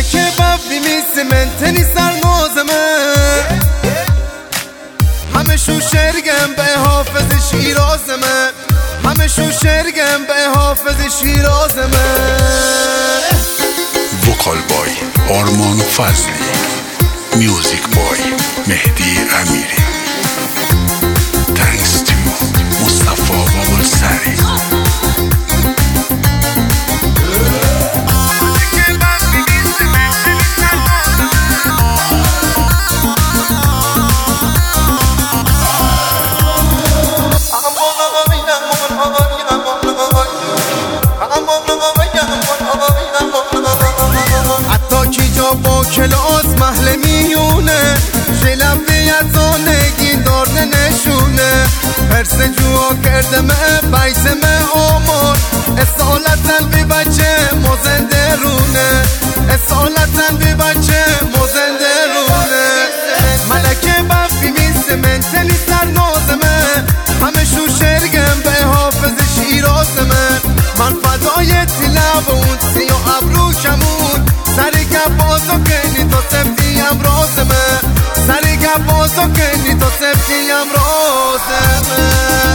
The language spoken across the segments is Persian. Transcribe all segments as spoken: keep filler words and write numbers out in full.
ملکه بفی میسمنتنی سرمازمه همه شو شرگم به حافظ شیرازمه همه شو شرگم به حافظ شیرازمه. وکال بای آرمان فضلی، میوزیک بای مهدی امیری. Thanks to مصطفی بابالسری. حتی کی جا با کلاس محل میونه شلم بیت زانگین دارده نشونه هرس جوا کردمه بیزمه آمار اصالتن بی بچه مزنده رونه اصالتن بی بچه مزنده رونه. ملکه بفی میسمنتنی سرنازمه همه شو شرگم به حافظ شیرازمه من فدای تلاب اون سی و ابرو کمون سری گپازو کنی تو سفتیم رازمه سری گپازو کنی تو سفتیم رازمه.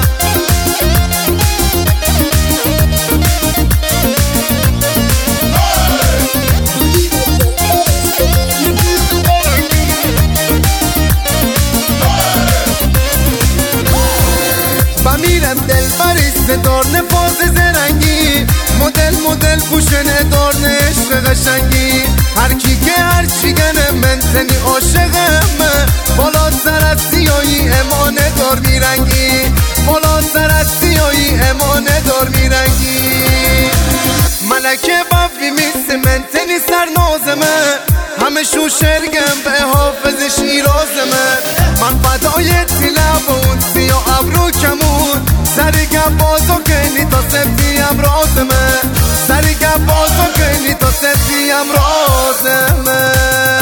بمیرم دل بریست دارن فاز زرنگی مدل مدل پوشن دارن عشق قشنگی هر کی که هر چی گنه من تنی عاشقمه بالا سر از سیایی امانه دار میرنگی بالا سر از سیایی امانه دار میرنگی. ملکه بفی میسمنتنی سرنازمه همه شو شرگم به حافظ شیرازمه من فدای تلاب اون سی و ابرو کمون سری گپازو کنی تا سفتیم رازمه سری گپازو کنی تا سفتیم رازمه.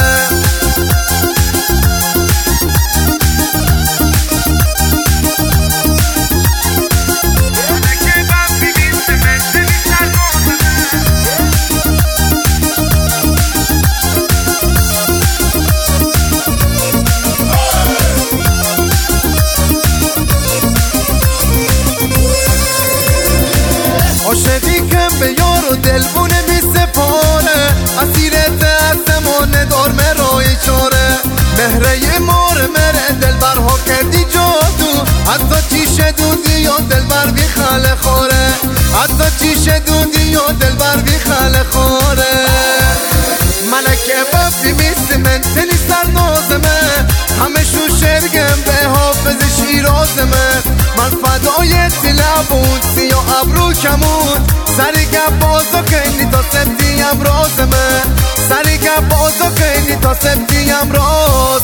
عاشقی که به یار و دلبونه می سپاره اسیر دستمانه دار مرای چاره مهره مار مره دلبرها کردی جادو حتی چیش دودی یا دلبر بی خاله خوره حتی چیش دودی یا دلبر بی خاله خوره. ملکه بفی میسمنتنی سرنازمه همه شو شرگم به حافظ شیرازمه من فدای تلاب اون سی و ابرو کمون سری گپازو کنی تا سفتیم رازمه سری گپازو کنی تا سفتیم راز